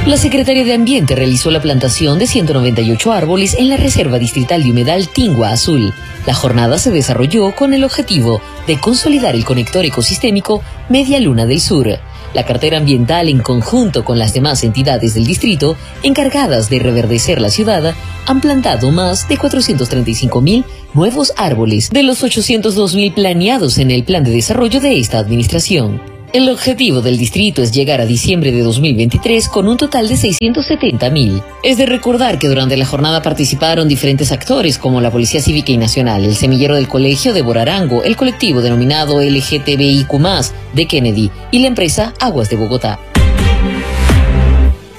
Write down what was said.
La Secretaría de Ambiente realizó la plantación de 198 árboles en la Reserva Distrital de Humedal Tingua Azul. La jornada se desarrolló con el objetivo de consolidar el conector ecosistémico Media Luna del Sur. La cartera ambiental, en conjunto con las demás entidades del distrito encargadas de reverdecer la ciudad, han plantado más de 435.000 nuevos árboles de los 802.000 planeados en el plan de desarrollo de esta administración. El objetivo del distrito es llegar a diciembre de 2023 con un total de 670.000. Es de recordar que durante la jornada participaron diferentes actores como la Policía Cívica y Nacional, el semillero del Colegio de Borarango, el colectivo denominado LGTBIQ+, de Kennedy y la empresa Aguas de Bogotá.